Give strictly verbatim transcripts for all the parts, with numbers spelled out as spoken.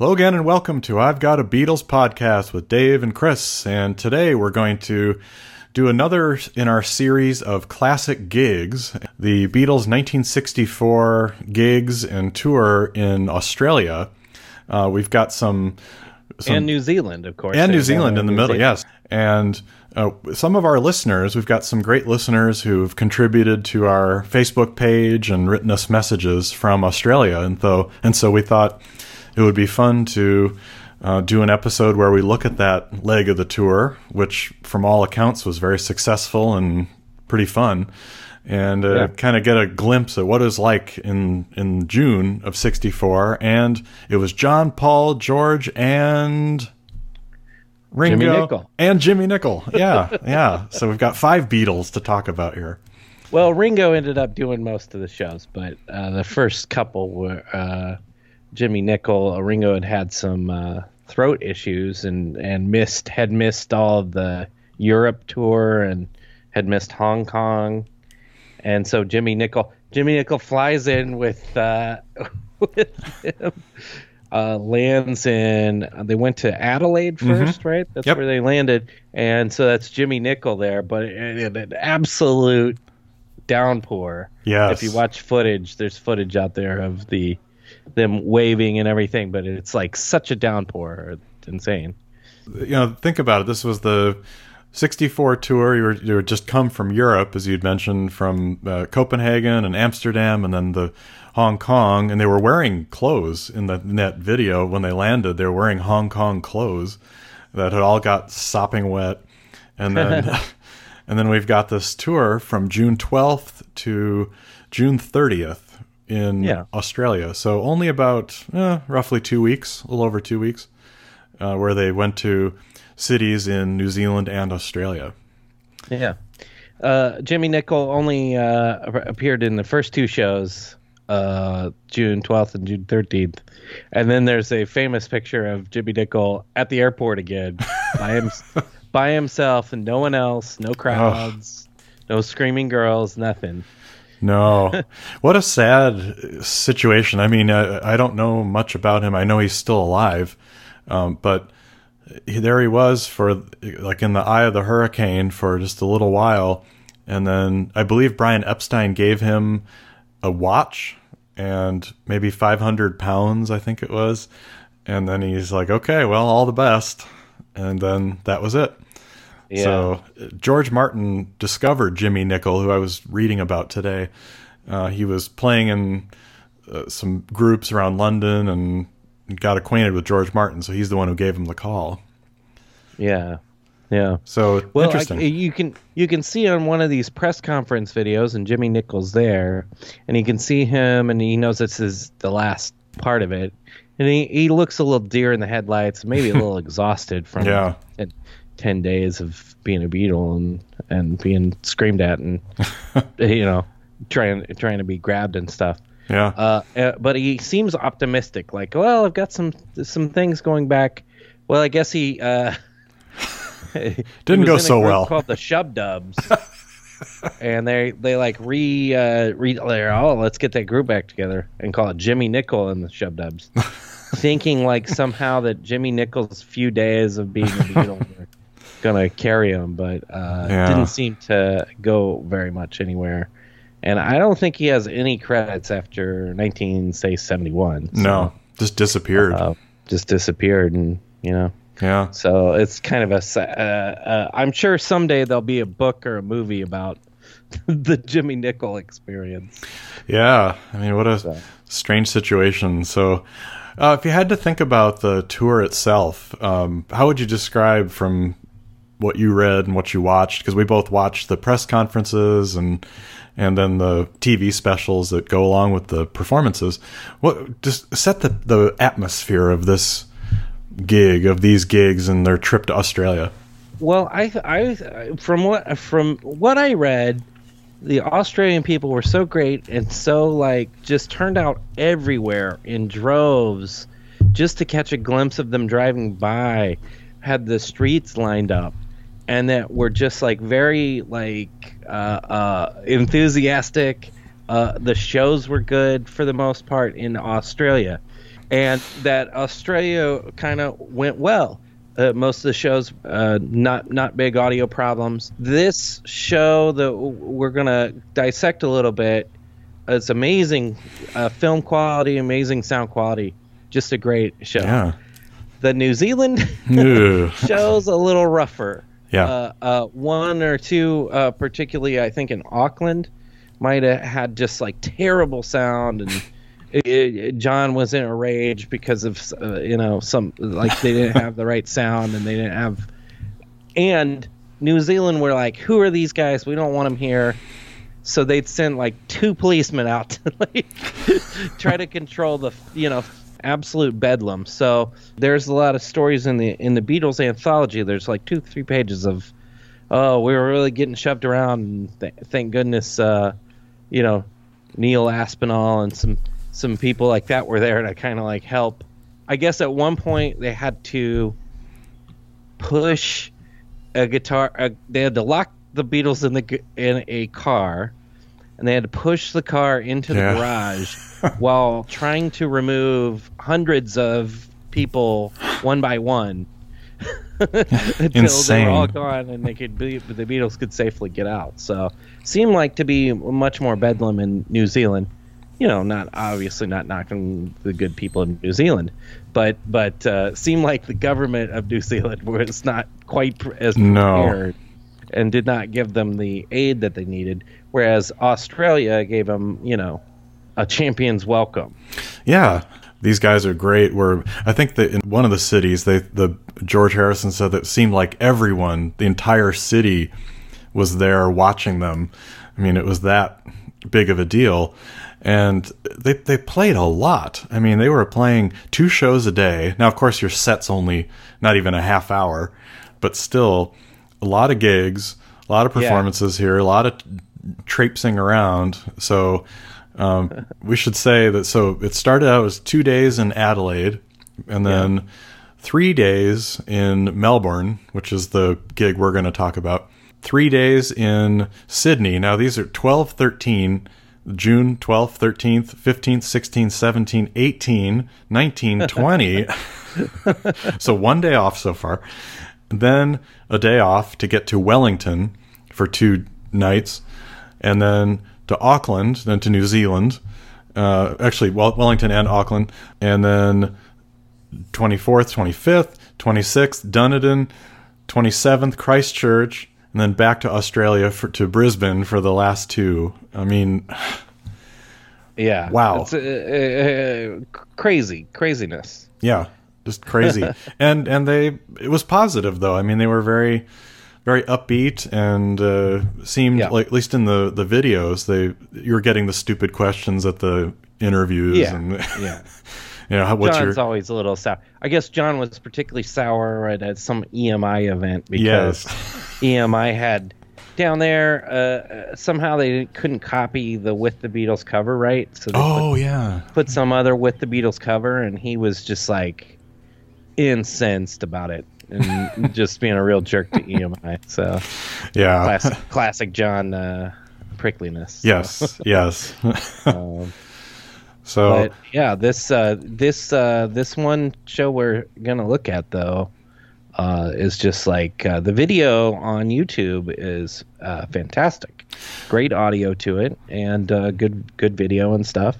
Hello again and welcome to I've Got a Beatles podcast with Dave and Chris. And today we're going to do another in our series of classic gigs, the Beatles' nineteen sixty-four gigs and tour in Australia. Uh, we've got some, some... And New Zealand, of course. And New Zealand in the New middle, Zealand. yes. And uh, some of our listeners, we've got some great listeners who've contributed to our Facebook page and written us messages from Australia. And, so, and so we thought it would be fun to uh, do an episode where we look at that leg of the tour, which from all accounts was very successful and pretty fun, and uh, Yeah. kind of get a glimpse of what it was like in, in June of sixty-four. And it was John, Paul, George, and Ringo. Jimmy Nicol. And Jimmy Nicol. Yeah, yeah. So we've got five Beatles to talk about here. Well, Ringo ended up doing most of the shows, but uh, the first couple were uh, Jimmy Nicol. Uh, Ringo had had some uh, throat issues and, and missed had missed all of the Europe tour and had missed Hong Kong. And so Jimmy Nicol Jimmy Nicol flies in with uh, with him, uh, lands in. They went to Adelaide first, Mm-hmm. right? That's Yep. where they landed, and so that's Jimmy Nicol there. But in in an absolute downpour. Yes. If you watch footage, there's footage out there of the them waving and everything, but it's like such a downpour. It's insane. You know, think about it. This was the sixty-four tour. You were you had just come from Europe, as you'd mentioned, from uh, Copenhagen and Amsterdam, and then the Hong Kong. And they were wearing clothes in, the, in that video when they landed. They were wearing Hong Kong clothes that had all got sopping wet. And then, and then we've got this tour from June twelfth to June thirtieth in Yeah. Australia. So only about eh, roughly two weeks, a little over two weeks, uh, where they went to cities in New Zealand and Australia. Yeah. Uh, Jimmy Nicol only uh, appeared in the first two shows, uh, June twelfth and June thirteenth. And then there's a famous picture of Jimmy Nicol at the airport again by, him, by himself and no one else, no crowds, no screaming girls, nothing. No. What a sad situation. I mean, I, I don't know much about him. I know he's still alive, um, but he, there he was for like in the eye of the hurricane for just a little while. And then I believe Brian Epstein gave him a watch and maybe five hundred pounds, I think it was. And then he's like, okay, well, all the best. And then that was it. Yeah. So George Martin discovered Jimmy Nicol, who I was reading about today. Uh, he was playing in uh, some groups around London and got acquainted with George Martin, so he's the one who gave him the call. Yeah. Yeah. So Well, interesting. I, you can you can see on one of these press conference videos, and Jimmy Nicol's there, and you can see him, and he knows this is the last part of it, and he, he looks a little deer in the headlights, maybe a little exhausted from Yeah. ten, ten days of being a Beatle and and being screamed at and you know trying trying to be grabbed and stuff. yeah. Uh, uh, but he seems optimistic, like, well, I've got some some things going back. Well, I guess he uh, he Didn't was go in a so group well. Called the Shub Dubs, and they they like re uh, re they're, oh, let's get that group back together and call it Jimmy Nicol and the Shub Dubs, thinking like somehow that Jimmy Nicol's few days of being a Beatle were gonna carry him, but uh, Yeah. didn't seem to go very much anywhere. And I don't think he has any credits after nineteen say seventy-one. So, No, just disappeared. uh, just disappeared, and you know. yeah. So it's kind of a. sa- Uh, uh, I'm sure someday there'll be a book or a movie about the Jimmy Nicol experience. Yeah. I mean, what a So. strange situation. So uh, if you had to think about the tour itself, um, how would you describe from what you read and what you watched? Because we both watched the press conferences and and then the T V specials that go along with the performances. What just set the, the atmosphere of this gig, of these gigs and their trip to Australia? Well, I, I, from what from what I read, the Australian people were so great and so like just turned out everywhere in droves, just to catch a glimpse of them driving by, had the streets lined up, and that were just like very like uh, uh, enthusiastic. Uh, the shows were good for the most part in Australia. and that Australia kind of went well. Uh, most of the shows, uh, not not big audio problems. This show that we're gonna dissect a little bit, it's amazing uh, film quality, amazing sound quality, just a great show. Yeah. The New Zealand show's a little rougher. Yeah. Uh, uh, one or two, uh, particularly I think in Auckland, might have had just like terrible sound, and it, it, John was in a rage because of uh, you know some like they didn't have the right sound, and they didn't have. And New Zealand were like, who are these guys? We don't want them here. So they'd send like two policemen out to like try to control the you know absolute bedlam. So there's a lot of stories in the in the Beatles anthology. There's like two three pages of, oh, we were really getting shoved around, and th- thank goodness uh, you know Neil Aspinall and some some people like that were there to kind of like help. I guess at one point they had to push a guitar. A, they had to lock the Beatles in the in a car, and they had to push the car into yeah. the garage while trying to remove hundreds of people one by one until Insane. they were all gone and they could be, the Beatles could safely get out. So seemed like to be much more bedlam in New Zealand. You know, not obviously not knocking the good people in New Zealand, but but uh, seemed like the government of New Zealand was not quite pr- as prepared. No. And did not give them the aid that they needed, whereas Australia gave them, you know, a champion's welcome. Yeah, these guys are great. We're, I think that in one of the cities, they, the George Harrison said that it seemed like everyone, the entire city, was there watching them. I mean, it was that big of a deal, and they they played a lot. I mean, they were playing two shows a day. Now, of course, your set's only not even a half hour, but still. A lot of gigs, a lot of performances yeah. here, a lot of traipsing around. So um, we should say that. So it started out as two days in Adelaide, and then yeah. three days in Melbourne, which is the gig we're going to talk about. Three days in Sydney. Now these are twelve, thirteen, June twelfth, thirteenth, fifteenth, sixteenth, seventeenth, eighteenth, nineteen, twenty. So one day off so far. Then a day off to get to Wellington for two nights, and then to Auckland, then to New Zealand. Uh, actually, Wellington and Auckland, and then twenty-fourth, twenty-fifth, twenty-sixth, Dunedin, twenty-seventh, Christchurch, and then back to Australia for, to Brisbane for the last two. I mean, yeah, wow, it's, uh, uh, crazy, craziness. Yeah. Just crazy. and and they it was positive though. I mean, they were very very upbeat, and uh, seemed yeah. like, at least in the, the videos, they you were getting the stupid questions at the interviews. Yeah. And yeah. You know, what's John's your... always a little sour. I guess John was particularly sour right at some E M I event because yes. E M I had down there uh, somehow they couldn't copy the With the Beatles cover right. So they oh put, yeah, put some other With the Beatles cover, and he was just like incensed about it and just being a real jerk to E M I. So yeah, classic, classic John uh, prickliness. So. Yes, yes. um, so but yeah, this uh, this uh, this one show we're gonna look at though uh, is just like uh, the video on YouTube is uh, fantastic. Great audio to it, and uh, good good video and stuff.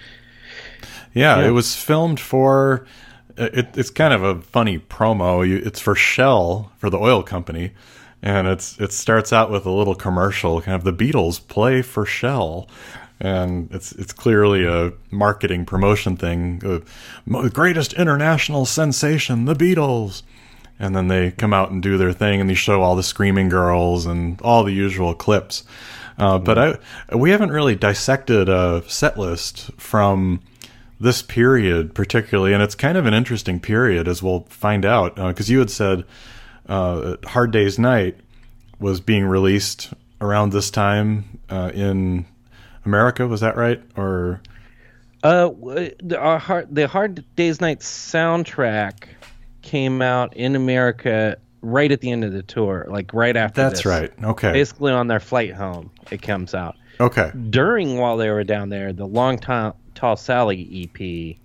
Yeah, yeah. It was filmed for. It, it's kind of a funny promo. You, it's for Shell, for the oil company, and it's it starts out with a little commercial, kind of the Beatles play for Shell, and it's it's clearly a marketing promotion thing. The greatest international sensation, the Beatles, and then they come out and do their thing, and they show all the screaming girls and all the usual clips. Uh, but I we haven't really dissected a set list from this period particularly, and it's kind of an interesting period, as we'll find out, because uh, you had said uh, Hard Day's Night was being released around this time uh, in America. Was that right? Or uh, the, our hard, the Hard Day's Night soundtrack came out in America right at the end of the tour, like right after That's this. right. Okay. Basically on their flight home, it comes out. Okay. During, while they were down there, the Long Tall, Tall Sally E P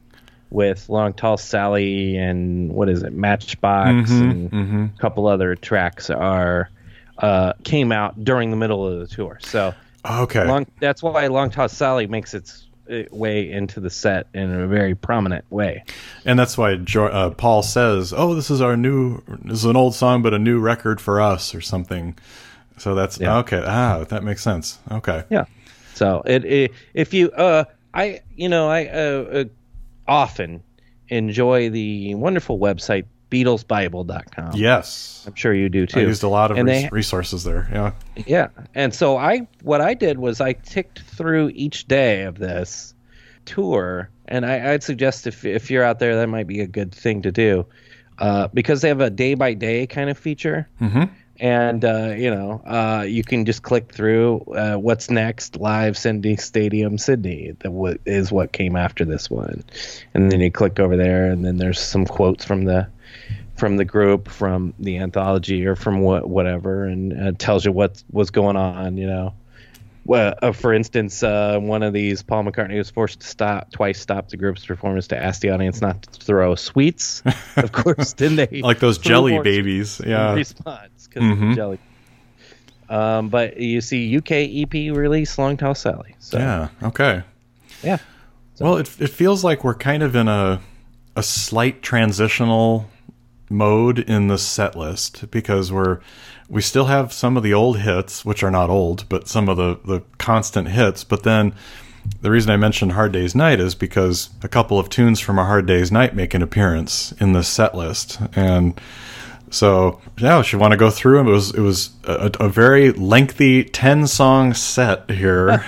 with Long Tall Sally and what is it, Matchbox, Mhm, and mhm. a couple other tracks are uh, came out during the middle of the tour. So Okay. long, that's why Long Tall Sally makes its uh, way into the set in a very prominent way. And that's why jo- uh, Paul says, "Oh, this is our new. This is an old song, but a new record for us, or something." So that's Yeah. okay. Ah, that makes sense. Okay. Yeah. So it, it if you uh I you know I uh, uh, often enjoy the wonderful website Beatles Bible dot com. Yes. I'm sure you do too. I used a lot of And res- they- resources there. Yeah. Yeah, and so I what I did was I ticked through each day of this tour, and I, I'd suggest if if you're out there, that might be a good thing to do, uh, because they have a day by day kind of feature, Mm-hmm. and uh, you know uh, you can just click through uh, what's next, live Sydney Stadium, Sydney. That w- is what came after this one, and then you click over there, and then there's some quotes from the from the group, from the anthology, or from what whatever, and uh, tells you what was going on. You know, well, uh, for instance, uh, one of these, Paul McCartney was forced to stop twice, stop the group's performance to ask the audience not to throw sweets. Of course, didn't they? Like those threw jelly more babies. in Yeah. response because of Mhm. the jelly. Um, but you see, U K E P release, Long Tall Sally. So, Yeah. Okay. yeah. Well, it it feels like we're kind of in a a slight transitional mode in the set list, because we're we still have some of the old hits, which are not old, but some of the the constant hits. But then the reason I mentioned Hard Day's Night is because a couple of tunes from A Hard Day's Night make an appearance in this set list, and so yeah, if you want to go through them, it was it was a, a very lengthy ten song set here.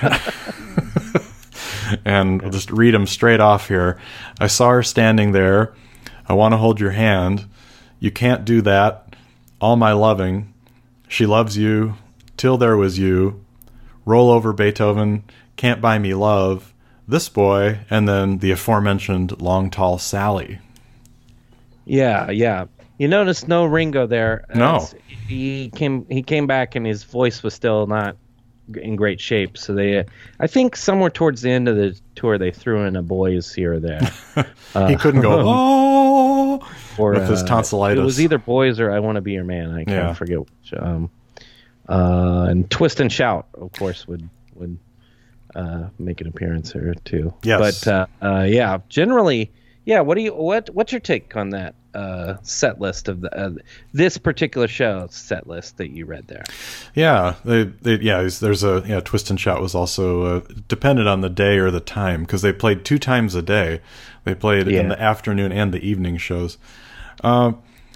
And we'll just read them straight off here. I saw her standing there. I want to hold your hand. You can't do that. All my loving. She loves you. Till there was you. Roll over Beethoven. Can't buy me love. This boy. And then the aforementioned Long Tall Sally. Yeah, yeah. You notice no Ringo there. No. As he came. He came back, and his voice was still not in great shape. So they, I think, somewhere towards the end of the tour, they threw in a boys here or there. He couldn't go, oh, or with his uh, tonsillitis. It was either boys or I Want to Be Your Man. I can't Yeah. forget which. Um, uh, and Twist and Shout, of course, would would uh, make an appearance here too. Yes. But uh, uh, yeah, generally, yeah. What do you what What's your take on that uh, set list of the uh, this particular show set list that you read there? Yeah, they, they, yeah. There's a yeah. Twist and Shout was also uh, depended on the day or the time, because they played two times a day. They played Yeah. in the afternoon and the evening shows. Uh,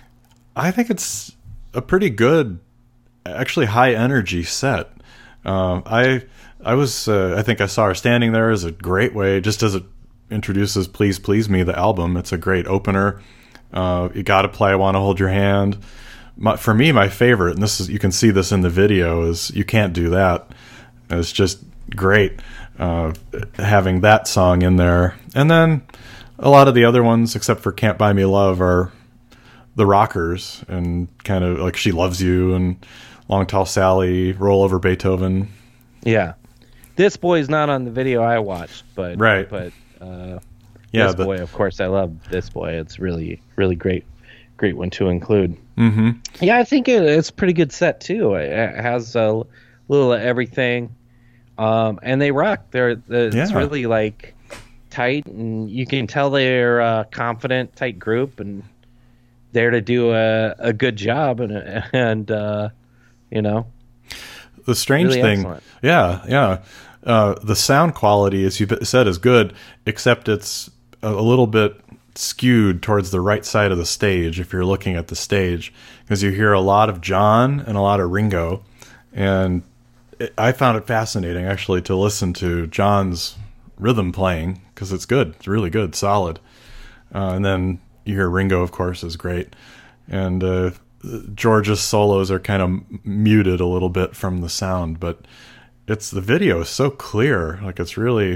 I think it's a pretty good, actually high energy set. Uh, I I was uh, I think I saw her standing there as a great way, just as it introduces "Please Please Me," the album. It's a great opener. Uh, you got to play "I Want to Hold Your Hand." My, for me, my favorite, and this is you can see this in the video, is "You Can't Do That." It's just great uh, having that song in there, and then a lot of the other ones, except for "Can't Buy Me Love," are the rockers, and kind of like "She Loves You" and "Long Tall Sally," "Roll Over Beethoven." Yeah, this boy's not on the video I watched, but Right. But uh, Yeah, this the- boy, of course, I love this boy. It's really really great, great one to include. Mm-hmm. Yeah, I think it, it's a pretty good set too. It, it has a little of everything, um, and they rock. They're, they're it's Yeah. really like tight, and you can tell they're a confident, tight group, and there to do a, a good job, and and uh, you know, The strange Really thing, excellent. yeah, yeah. Uh, the sound quality, as you said, is good, except it's a, a little bit skewed towards the right side of the stage if you're looking at the stage, because you hear a lot of John and a lot of Ringo, and it, I found it fascinating actually to listen to John's rhythm playing, because it's good, it's really good, solid, uh, and then you hear Ringo, of course, is great, and uh, George's solos are kind of muted a little bit from the sound, but it's the video is so clear, like it's really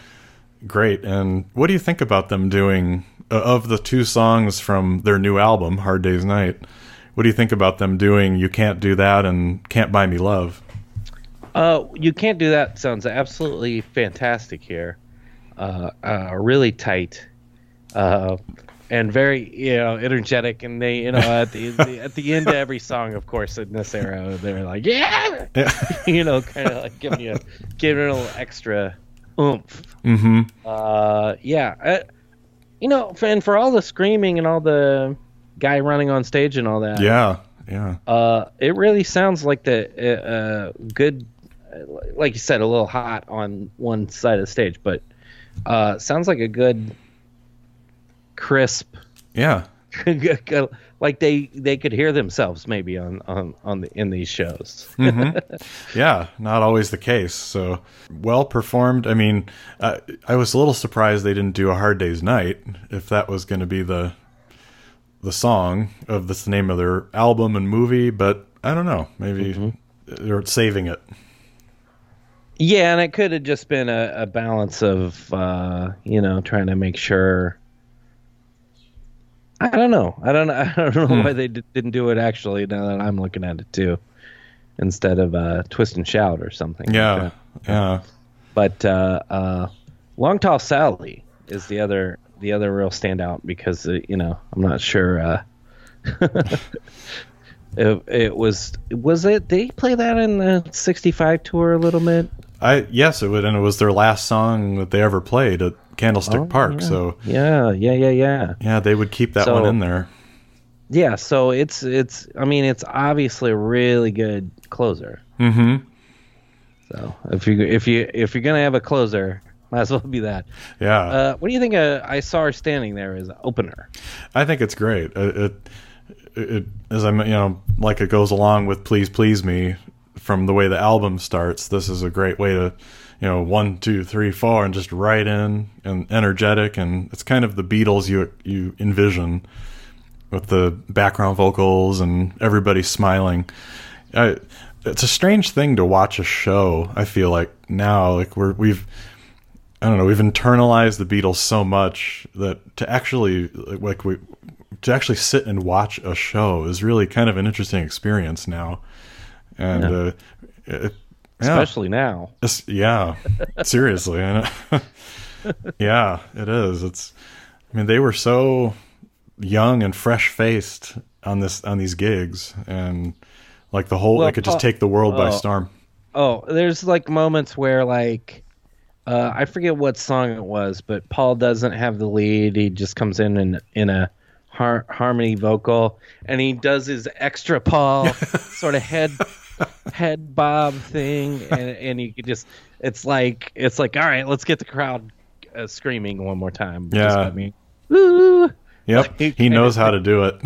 great. And what do you think about them doing uh, of the two songs from their new album, Hard Day's Night? What do you think about them doing "You Can't Do That" and "Can't Buy Me Love"? Uh, You Can't Do That sounds absolutely fantastic here. Uh, uh, really tight. uh, and very you know energetic. And they you know at the, the at the end of every song, of course, in this era, they're like yeah, Yeah. you know, kind of like giving you giving it a little extra oomph. Mm-hmm. Uh, yeah, uh, you know, and for all the screaming and all the guy running on stage and all that, Yeah. Yeah. uh, it really sounds like the uh, uh, good, like you said, a little hot on one side of the stage, but uh, sounds like a good, crisp, Yeah. like they they could hear themselves maybe on on on the in these shows. Mm-hmm. Yeah, not always the case. So well performed. I mean, uh, I was a little surprised they didn't do A Hard Day's Night, if that was going to be the the song of this the name of their album and movie, but I don't know. Maybe mm-hmm. they're saving it. Yeah, and it could have just been a, a balance of uh, you know trying to make sure. I don't know. I don't. I don't know hmm. why they d- didn't do it actually. Now that I'm looking at it too, instead of uh, Twist and Shout or something. Yeah, like that. yeah. But uh, uh, Long Tall Sally is the other the other real standout because uh, you know I'm not sure. Uh, it, it was was it? Did he play that in the sixty-five tour a little bit? I yes, it would, and it was their last song that they ever played at Candlestick oh, Park. Yeah. So yeah, yeah, yeah, yeah. Yeah, they would keep that so, one in there. Yeah, so it's it's. I mean, it's obviously a really good closer. Mm-hmm. So if you if you if you're gonna have a closer, might as well be that. Yeah. Uh, what do you think? Uh, I Saw Her Standing There as an opener. I think it's great. It, it, it as I you know, like it goes along with Please Please Me. From the way the album starts, this is a great way to, you know, one, two, three, four, and just right in and energetic, and it's kind of the Beatles you you envision with the background vocals and everybody smiling. I, it's a strange thing to watch a show. I feel like now, like we're we've, I don't know, we've internalized the Beatles so much that to actually like we to actually sit and watch a show is really kind of an interesting experience now. And yeah. uh, it, yeah. especially now, It's, yeah, seriously, I know. Yeah, it is. It's. I mean, they were so young and fresh faced on this on these gigs, and like the whole, well, they could just Paul, take the world oh, by storm. Oh, there's like moments where like, uh, I forget what song it was, but Paul doesn't have the lead. He just comes in in, in a har- harmony vocal, and he does his extra Paul sort of head. head bob thing, and, and you could just it's like it's like all right, let's get the crowd uh, screaming one more time. Yeah, just, I mean, woo. Yep, like, he knows how to do it.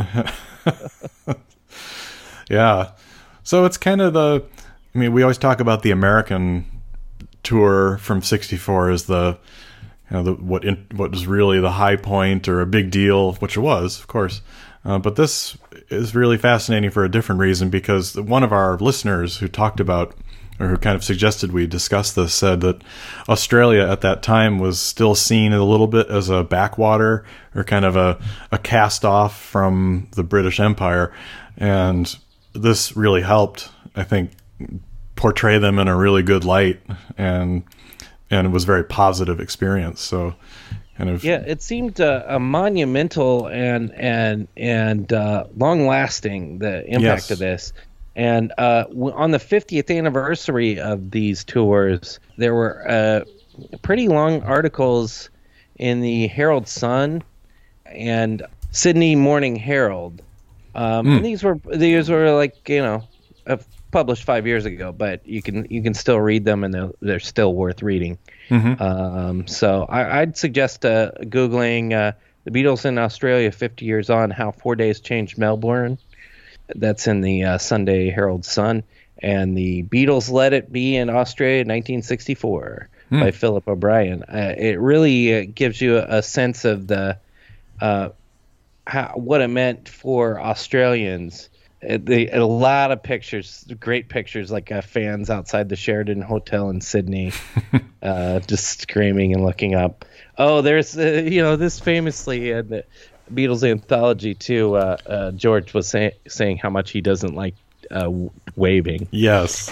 Yeah, so it's kind of the I mean we always talk about the American tour from sixty-four as the you know the what in, what was really the high point or a big deal, which it was, of course. Uh, but this is really fascinating for a different reason, because one of our listeners who talked about, or who kind of suggested we discuss this, said that Australia at that time was still seen a little bit as a backwater or kind of a, a cast off from the British Empire. And this really helped, I think, portray them in a really good light, and and it was a very positive experience. So kind of yeah, it seemed uh, a monumental and and and uh, long lasting, the impact Yes. of this. And uh, w- on the fiftieth anniversary of these tours, there were uh, pretty long articles in the Herald Sun and Sydney Morning Herald. Um, Mm. And these were these were like you know uh, published five years ago, but you can you can still read them, and they're, they're still worth reading. Mhm. Um, so I, I'd suggest uh, googling uh, the Beatles in Australia fifty years on, how four days changed Melbourne. That's in the uh, Sunday Herald Sun. And the Beatles Let It Be in Australia nineteen sixty-four Hmm. by Philip O'Brien. Uh, it really uh, gives you a, a sense of the uh, how, what it meant for Australians. Uh, the, a lot of pictures, great pictures, like uh, fans outside the Sheraton Hotel in Sydney, uh, just screaming and looking up. Oh, there's, uh, you know, this famously in the Beatles anthology too. Uh, uh, George was say, saying how much he doesn't like uh, waving. Yes.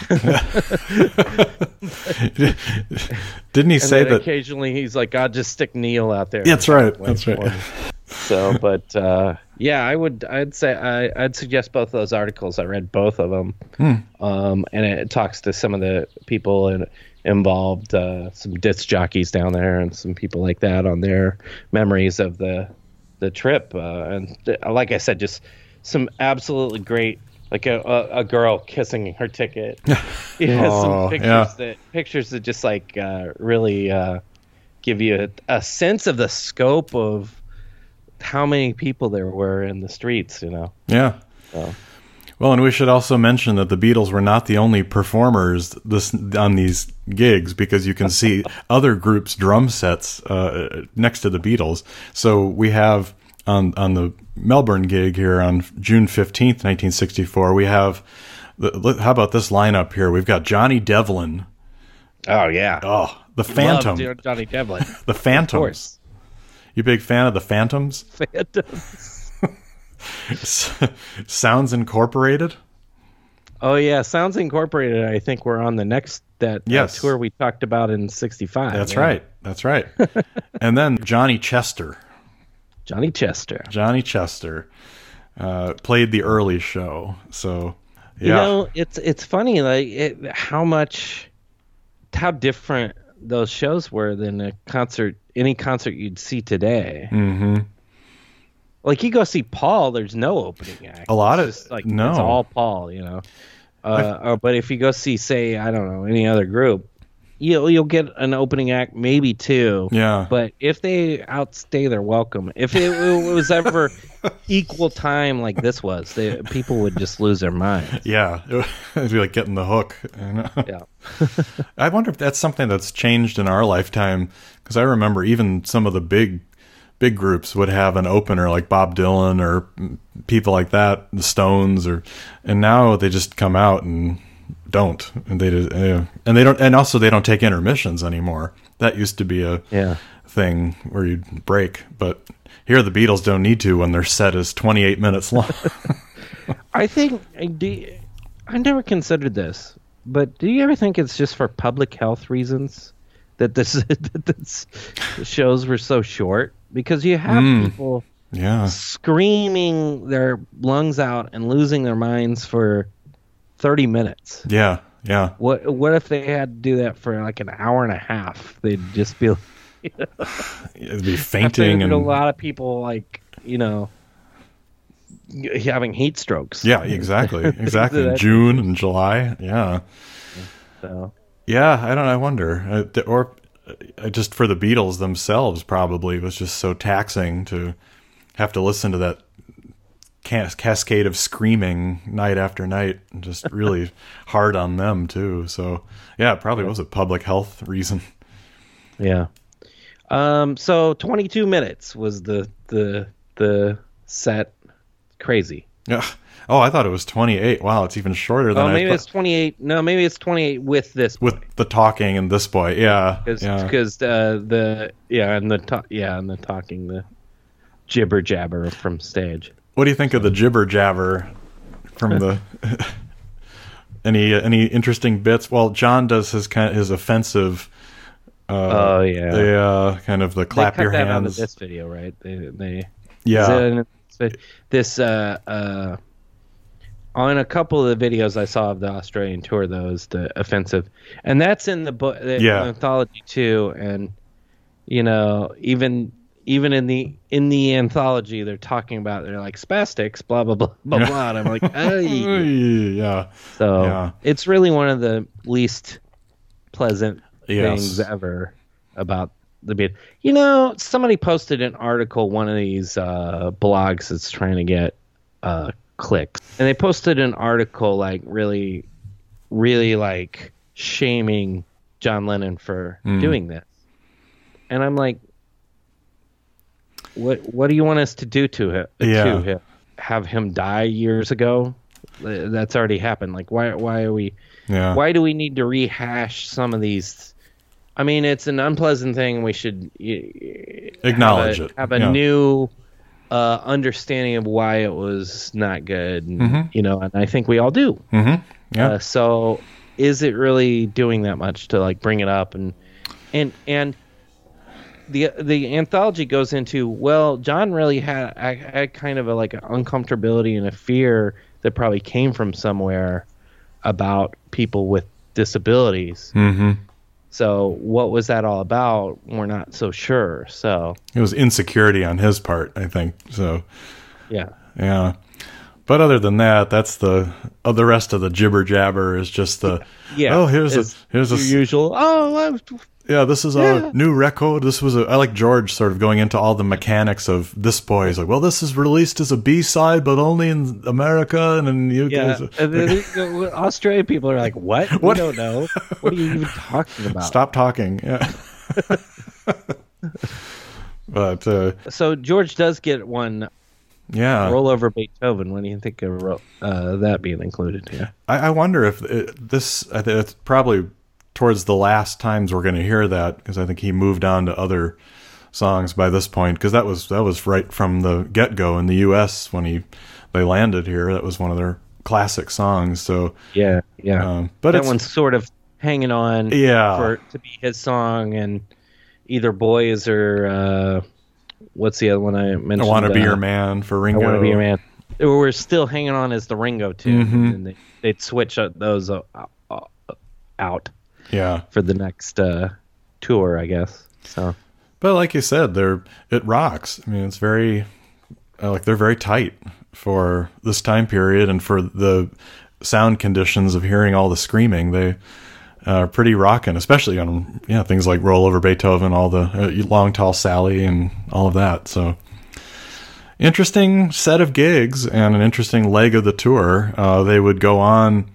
Didn't he And say then that? occasionally he's like, "I'll just stick Neil out there." That's right. Wait That's for right. him. So, but uh, yeah, I would, I'd say, I, I'd suggest both those articles. I read both of them, Hmm. um, and it talks to some of the people in, involved, uh, some disc jockeys down there, and some people like that on their memories of the the trip. Uh, and th- like I said, just some absolutely great, like a, a, a girl kissing her ticket. Yeah, Oh, some pictures yeah. that pictures that just like uh, really uh, give you a, a sense of the scope of how many people there were in the streets, you know. Yeah. So. Well, and we should also mention that the Beatles were not the only performers this on these gigs, because you can see other groups' drum sets uh, next to the Beatles. So we have on on the Melbourne gig here on June fifteenth, nineteen sixty-four, we have, the, how about this lineup here? We've got Johnny Devlin. Oh yeah. Oh, the Phantom. Love Johnny Devlin. The Phantoms. You big fan of the Phantoms? Phantoms. Sounds Incorporated? Oh yeah, Sounds Incorporated. I think we're on the next that Yes. uh, tour we talked about in sixty-five. That's yeah. right. That's right. And then Johnny Chester. Johnny Chester. Johnny Chester uh, played the early show. So, yeah. You know, it's it's funny like it, how much how different those shows were than a concert, any concert you'd see today. Mm-hmm. Like you go see Paul, there's no opening act. A lot It's of- just like no. it's all Paul, you know. Uh, or, but if you go see, say, I don't know, any other group, you'll you'll get an opening act, maybe two. Yeah. But if they outstay their welcome, if it, it was ever equal time like this was, they, people would just lose their minds. Yeah. It'd be like getting the hook. You know? Yeah. I wonder if that's something that's changed in our lifetime, because I remember even some of the big big groups would have an opener, like Bob Dylan or people like that, the Stones, or and now they just come out and don't, and they just, uh, and they don't, and also they don't take intermissions anymore. That used to be a Yeah. thing where you'd break, but here the Beatles don't need to when their set is twenty-eight minutes long. I think I do. I never considered this, but do you ever think it's just for public health reasons that this that this shows were so short? Because you have Mm. people Yeah. screaming their lungs out and losing their minds for thirty minutes. Yeah. Yeah. What what if they had to do that for like an hour and a half? They'd just be It'd be fainting and a lot of people like, you know, having heat strokes. yeah, exactly. Exactly. That- June and July. Yeah. So Yeah, I don't. I wonder, uh, th- or uh, just for the Beatles themselves, probably it was just so taxing to have to listen to that cas- cascade of screaming night after night, and just really hard on them too. So yeah, it probably was a public health reason. yeah. Um. So twenty-two minutes was the the the set. Crazy. Yeah. Oh, I thought it was twenty-eight. Wow, it's even shorter than Oh, I maybe thought. it's twenty-eight. No, maybe it's twenty-eight with this With the talking and this boy. Yeah. because yeah. uh, the yeah and the ta- yeah and the talking the jibber jabber from stage. What do you think of the jibber jabber from the? any any interesting bits? Well, John does his kind of his offensive. Uh, Oh yeah. the uh, kind of the clap they cut your that out of hands. this video, right? They they Yeah. is it in this- this uh uh on a couple of the videos I saw of the Australian tour, those the offensive, and that's in the book, the Yeah. anthology too. And you know, even even in the in the anthology, they're talking about they're like spastics, blah blah blah blah Yeah. blah. And I'm like, hey. yeah. So Yeah. it's really one of the least pleasant Yes. things ever about the beat. You know, somebody posted an article, one of these uh, blogs that's trying to get uh, clicks, and they posted an article like really, really like shaming John Lennon for Mm. doing this, and I'm like, what What do you want us to do to him? Yeah. To him? Have him die years ago? Uh, That's already happened. Like, why? Why are we? Yeah. Why do we need to rehash some of these? I mean, it's an unpleasant thing. We should y- Acknowledge have a, it. Have a Yeah. new uh, understanding of why it was not good, and, Mm-hmm. you know, and I think we all do. Mm-hmm. Yeah. Uh, so, is it really doing that much to like bring it up and and and the the anthology goes into, well, John really had I had kind of a like an uncomfortability and a fear that probably came from somewhere about people with disabilities. Mm-hmm. So what was that all about? We're not so sure. So It was insecurity on his part, I think. So, yeah. yeah. But other than that, that's the uh, the rest of the jibber jabber is just the Yeah. oh here's a it's here's a your usual. Oh, I was, yeah this is Yeah. a new record. This was a I like George sort of going into all the mechanics of this boy. He's like, well, this is released as a B side, but only in America and in the U K. yeah. So- And then the Australian people are like, what? What? We don't know. What are you even talking about? Stop talking. Yeah. But uh, So George does get one yeah, roll over Beethoven. What do you think of ro- uh, that being included here? I, I wonder if it, this. I think it's probably towards the last times we're going to hear that, because I think he moved on to other songs by this point. Because that was that was right from the get go in the U S when he they landed here. That was one of their classic songs. So, Yeah, yeah. um, but that it's, one's sort of hanging on Yeah. for to be his song, and either Boys or uh, what's the other one I mentioned? I Want to Be Uh, Your Man for I Ringo. Want to Be Your Man. We're still hanging on as the Ringo tune, Mhm. and they, they'd switch uh, those uh, uh, out Yeah. for the next uh, tour, I guess. So But like you said, they're it rocks. I mean, it's very uh, like they're very tight for this time period and for the sound conditions of hearing all the screaming. They are pretty rocking, especially on yeah things like Roll Over Beethoven, all the uh, Long Tall Sally, and all of that. So interesting set of gigs and an interesting leg of the tour. Uh, they would go on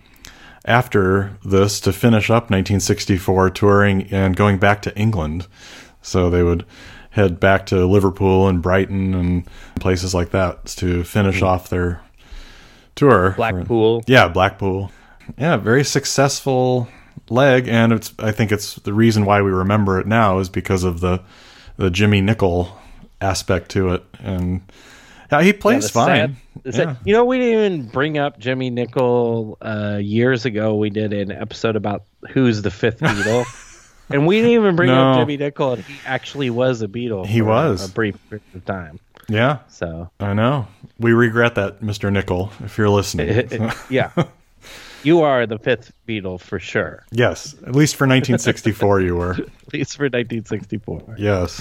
after this to finish up nineteen sixty-four touring and going back to England. So they would head back to Liverpool and Brighton and places like that to finish off their tour. Blackpool. Yeah, Blackpool. Yeah, very successful leg, and it's I think it's the reason why we remember it now is because of the the Jimmy Nicol aspect to it. And yeah, he plays the fine. sad- the sad- Yeah. You know, we didn't even bring up Jimmy Nicol uh, years ago. We did an episode about who's the fifth Beatle, and we didn't even bring No. up Jimmy Nicol, and he actually was a Beatle. He for was. a brief period of time. Yeah, So I know. We regret that, Mister Nicol, if you're listening. yeah, you are the fifth Beatle for sure. Yes, at least for nineteen sixty-four you were. At least for nineteen sixty-four. Yes.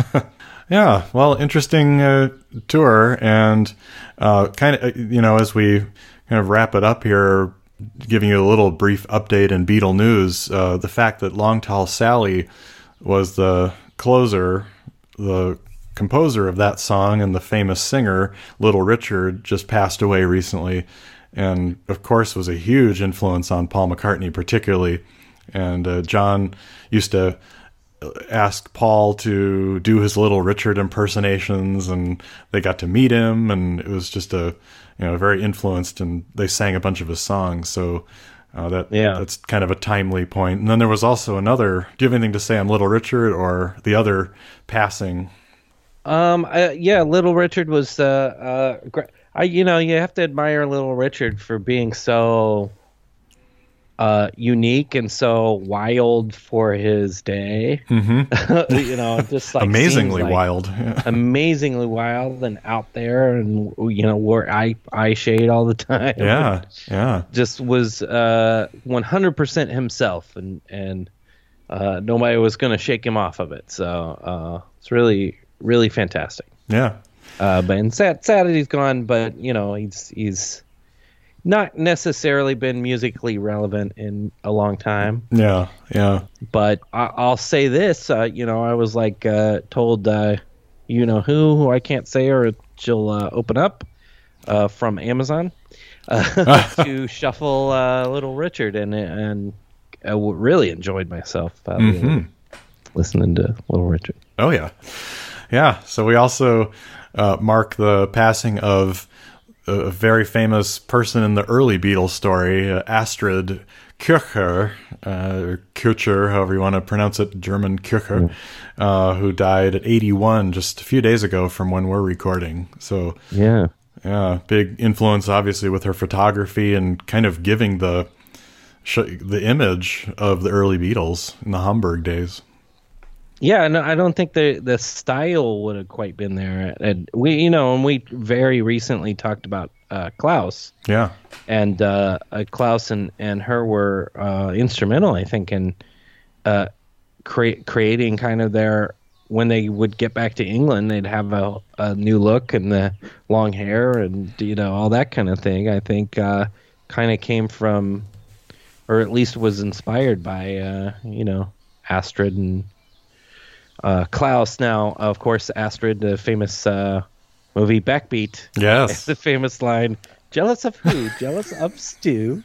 Yeah, well, interesting uh, tour, and uh, kind of, you know, as we kind of wrap it up here, giving you a little brief update in Beatle news, uh, the fact that Long Tall Sally was the closer, the composer of that song, and the famous singer, Little Richard, just passed away recently, and of course was a huge influence on Paul McCartney particularly. And uh, John used to ask Paul to do his Little Richard impersonations, and they got to meet him, and it was just a, you know, very influenced, and they sang a bunch of his songs. So uh, that Yeah. that's kind of a timely point. And then there was also another. Do you have anything to say on Little Richard or the other passing? Um, I, yeah, Little Richard was uh, uh, great. I, you know, you have to admire Little Richard for being so uh, unique and so wild for his day. Mm-hmm. You know, just like Amazingly seems like wild. Yeah. amazingly wild and out there, and you know, wore eye eye shade all the time. Yeah, yeah, Just was uh one hundred percent himself, and and uh, nobody was going to shake him off of it. So uh, it's really really fantastic. yeah. Uh, but and sad, sad that he's gone. But you know, he's he's not necessarily been musically relevant in a long time. Yeah, yeah. But I, I'll say this: uh, you know, I was like uh, told, uh, you know who, who I can't say, or she'll uh, open up uh, from Amazon uh, to shuffle uh, Little Richard, and and I w- really enjoyed myself uh, Mhm. listening to Little Richard. Oh yeah, yeah. So we also uh, mark the passing of a very famous person in the early Beatles story, uh, Astrid Kircher, uh, or Kircher, however you want to pronounce it, German Kircher, mm. uh, who died at eighty-one just a few days ago from when we're recording. So yeah, yeah, big influence, obviously, with her photography and kind of giving the the image of the early Beatles in the Hamburg days. Yeah, no, I don't think the the style would have quite been there. And we, you know, and we very recently talked about uh, Klaus. Yeah, and uh, uh, Klaus and, and her were uh, instrumental, I think, in uh, cre- creating kind of their, when they would get back to England, they'd have a, a new look and the long hair and, you know, all that kind of thing. I think uh, kind of came from, or at least was inspired by, uh, you know, Astrid and uh, Klaus. Now, of course, Astrid, the famous uh, movie Backbeat. Yes. The famous line, jealous of who? Jealous of Stu?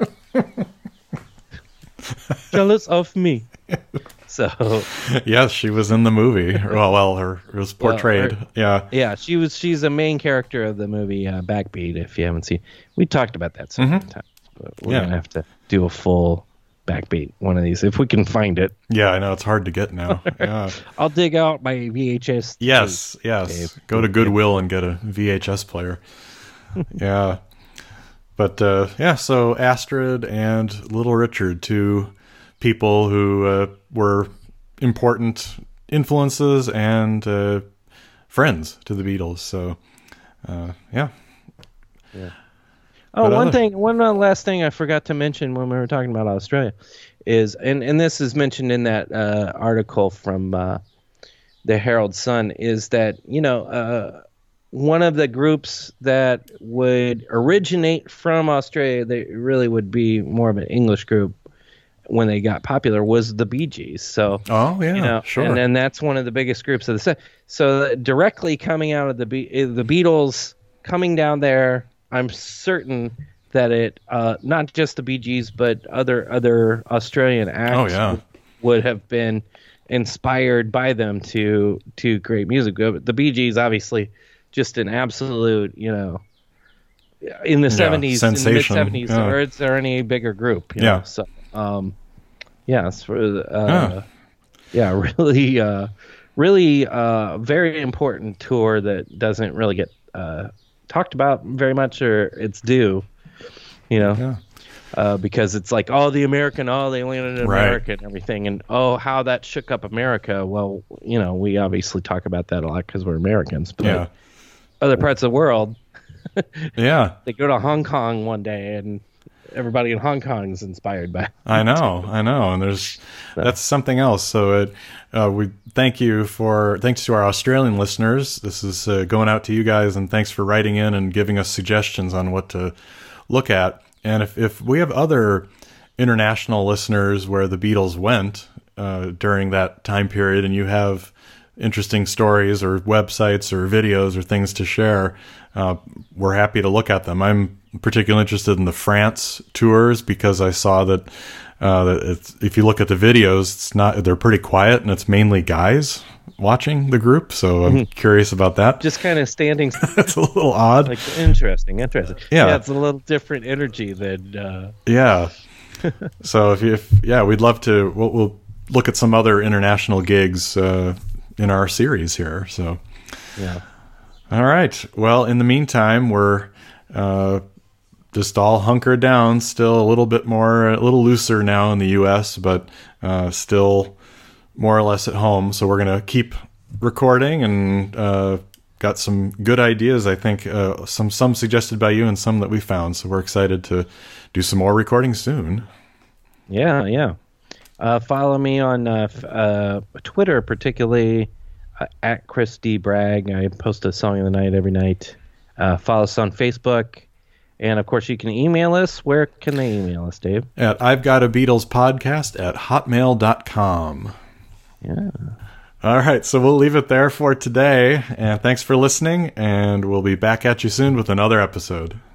Jealous of me. So yes, she was in the movie. Well, well, her it was portrayed. Well, her, yeah, yeah, she was. She's a main character of the movie uh, Backbeat. If you haven't seen, we talked about that several mm-hmm. times. But we're yeah. gonna have to do a full Backbeat one of these if we can find it. Yeah, I know it's hard to get now. Yeah, I'll dig out my V H S. Yes, tape, yes. Dave. Go to Goodwill and get a V H S player. Yeah. But, uh, yeah, so Astrid and Little Richard, two people who uh, were important influences and uh, friends to the Beatles. So, uh, yeah. Yeah. Oh, but one other... thing, one last thing I forgot to mention when we were talking about Australia is, and, and this is mentioned in that uh, article from uh, the Herald Sun, is that, you know, uh, one of the groups that would originate from Australia, they really would be more of an English group when they got popular, was the Bee Gees. So, oh yeah, you know, sure. And then that's one of the biggest groups of the set. So directly coming out of the Be- the Beatles coming down there, I'm certain that it uh, not just the Bee Gees but other other Australian acts oh, yeah. would, would have been inspired by them to to create music. The Bee Gees, obviously, just an absolute, you know, in the seventies, yeah, in the mid seventies, yeah. or is there any bigger group? You yeah. know? So, um, yeah, it's for, uh, yeah. yeah, really, uh, really, uh, very important tour that doesn't really get uh, talked about very much, or it's due, you know, yeah. uh, because it's like, oh, the American, oh, they landed in America right. and everything, and oh, how that shook up America. Well, you know, we obviously talk about that a lot because we're Americans, but. Yeah. Other parts of the world, yeah, they go to Hong Kong one day, and everybody in Hong Kong is inspired by. I know, I know, and there's so. that's something else. So it, uh, we thank you for thanks to our Australian listeners. This is uh, going out to you guys, and thanks for writing in and giving us suggestions on what to look at. And if if we have other international listeners where the Beatles went uh, during that time period, and you have interesting stories or websites or videos or things to share, uh, we're happy to look at them. I'm particularly interested in the France tours because I saw that, uh, that it's, if you look at the videos, it's not, they're pretty quiet and it's mainly guys watching the group. So I'm mm-hmm. curious about that. Just kind of standing. That's a little odd. Like interesting, interesting. Yeah. yeah it's a little different energy than. Uh... Yeah. So if, you, if yeah, we'd love to. We'll, we'll look at some other international gigs uh, in our series here. So yeah. All right. Well, in the meantime, we're uh, just all hunkered down. Still a little bit more, a little looser now in the U S, but uh, still more or less at home. So we're gonna keep recording and uh, got some good ideas. I think uh, some some suggested by you and some that we found. So we're excited to do some more recording soon. Yeah, yeah. Uh, follow me on uh, uh, Twitter, particularly uh, at Chris D. Bragg. I post a song of the night every night. Uh, follow us on Facebook. And, of course, you can email us. Where can they email us, Dave? At I've Got a Beatles Podcast at hotmail dot com. Yeah. All right, so we'll leave it there for today. And thanks for listening, and we'll be back at you soon with another episode.